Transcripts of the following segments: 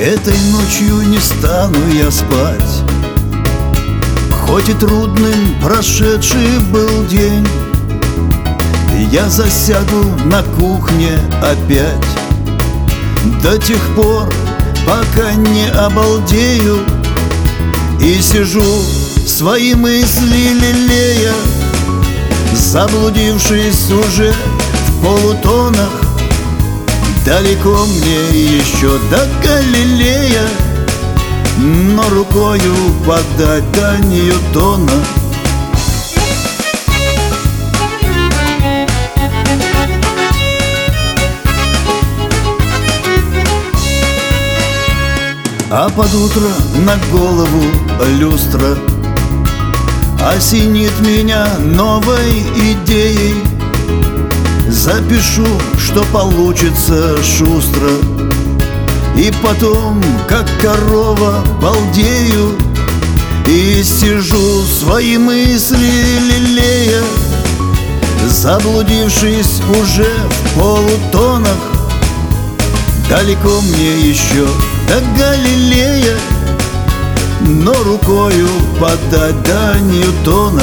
Этой ночью не стану я спать, хоть и трудным прошедший был день. Я засяду на кухне опять до тех пор, пока не обалдею, и сижу, свои мысли лелея, заблудившись уже в полутонах. Далеко мне еще до Галилея, но рукою подать до Ньютона. А под утро на голову люстра осенит меня новой идеей. Запишу, что получится шустро, и потом, как корова, балдею, и сижу, свои мысли лелея, заблудившись уже в полутонах. Далеко мне еще до Галилея, но рукою подать до Ньютона.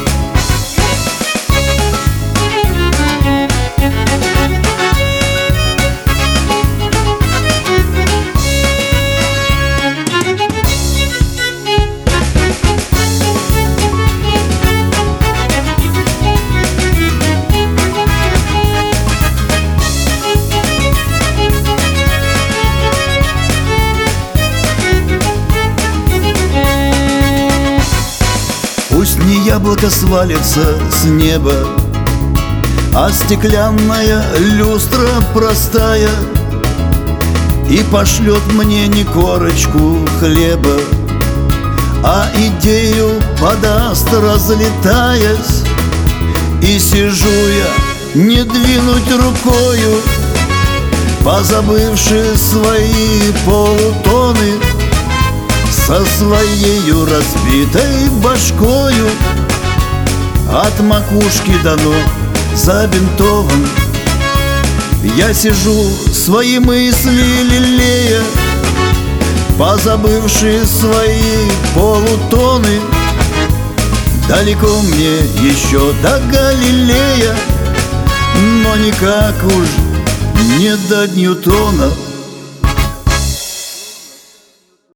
Пусть не яблоко свалится с неба, а стеклянная люстра простая, и пошлет мне не корочку хлеба, а идею подаст, разлетаясь. И сижу я, не двинуть рукою, позабывши свои полутоны, со своею разбитой башкою, от макушки до ног забинтован. Я сижу, свои мысли лелея, позабывши свои полутоны. Далеко мне еще до Галилея, но никак уж не до Ньютона.